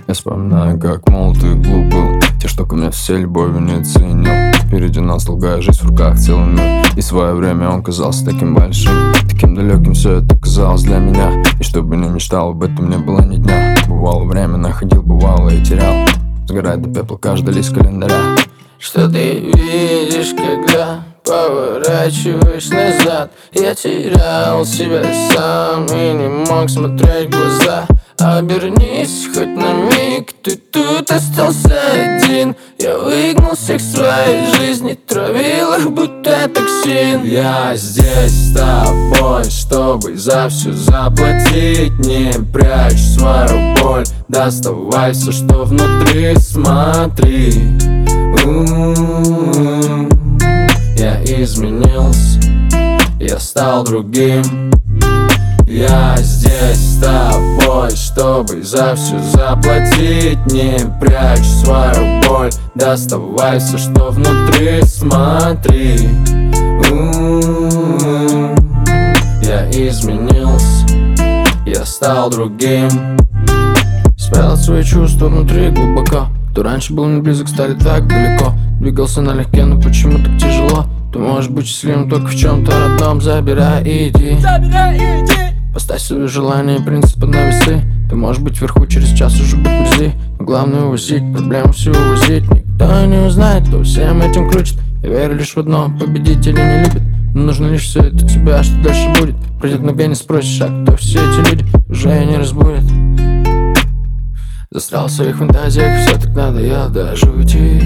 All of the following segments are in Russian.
Я вспоминаю, как молод и глуп был. Те, что ко мне все любовью не ценил. Впереди нас долгая жизнь, в руках целый мир. И в свое время он казался таким большим, таким далеким, все это казалось для меня. И чтобы не мечтал, об этом не было ни дня. Бывало время находил, бывало и терял. Сгорает до пепла каждый лист календаря. Что ты видишь, когда поворачиваешь назад? Я терял себя сам и не мог смотреть в глаза. Обернись хоть на миг, ты тут остался один. Я выгнал всех в своей жизни, травил их будто токсин. Я здесь с тобой, чтобы за все заплатить. Не прячь свою боль, доставай все, что внутри, смотри. Я изменился, я стал другим. Я здесь с тобой, чтобы за все заплатить. Не прячь свою боль, доставай все, что внутри, смотри. Я изменился, я стал другим. Спрятал свои чувства внутри глубоко. Кто раньше был не близок, стали так далеко. Двигался налегке, но почему так тяжело? Ты можешь быть счастливым только в чем-то одном. Забирай и иди. Поставь свои желания и принципы на весы. Ты можешь быть вверху, через час уже быть вблизи. Но главное увозить, проблему всю увозить. Никто не узнает, кто всем этим крутит. Я верю лишь в одно, победители не любят. Но нужно лишь все это тебе, а что дальше будет? Пройдет мгновение, спросишь, а кто все эти люди? Уже не разбудят. Застрял в своих фантазиях, все так надоело даже уйти.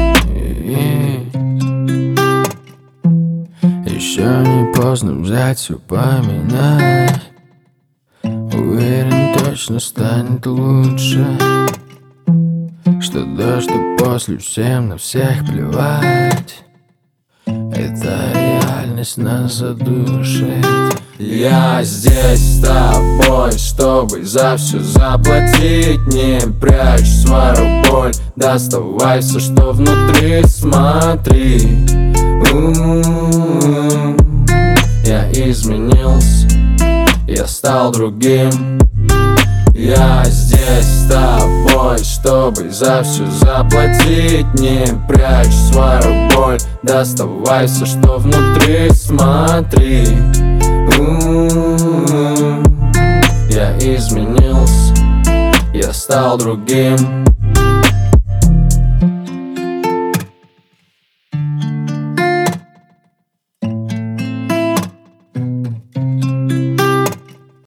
Еще не поздно взять все поменять. Уверен, точно станет лучше. Что дождь и после всем на всех плевать. Эта реальность нас задушит. Я здесь с тобой, чтобы за все заплатить. Не прячь свою боль, доставай все, что внутри, смотри. Я изменился, я стал другим. Я здесь с тобой, чтобы за все заплатить. Не прячь свою боль, доставай все, что внутри, смотри. Я изменился, я стал другим.